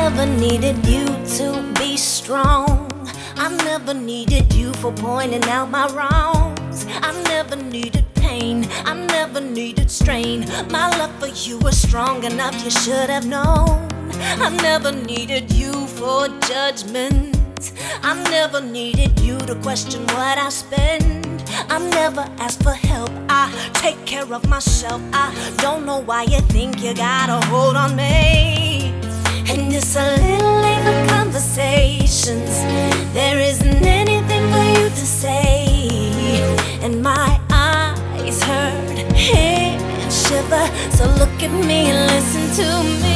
never needed you to be strong. I never needed you for pointing out my wrongs. I never needed pain, I never needed strain. My love for you was strong enough, you should have known. I never needed you for judgment. I never needed you to question what I spend. I never asked for help, I take care of myself. I don't know why you think you got a hold on me. And it's a little late for conversations. There isn't anything for you to say. And my eyes hurt, head shiver. So look at me and listen to me.